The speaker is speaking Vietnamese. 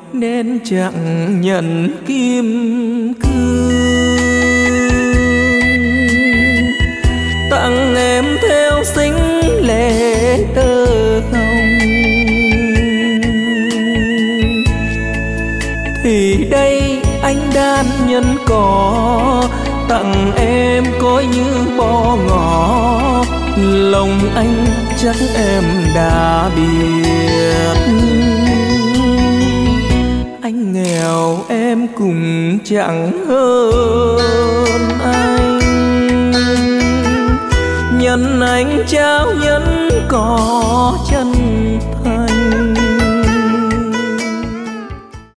nên chẳng nhận kim cương. Tặng em theo xinh lệ tơ hồng, thì đây anh đan nhân cỏ tặng em coi như bo ngỏ. Lòng anh chắc em đã biết, anh nghèo em cũng chẳng hơn anh. Nhân anh trao nhẫn cỏ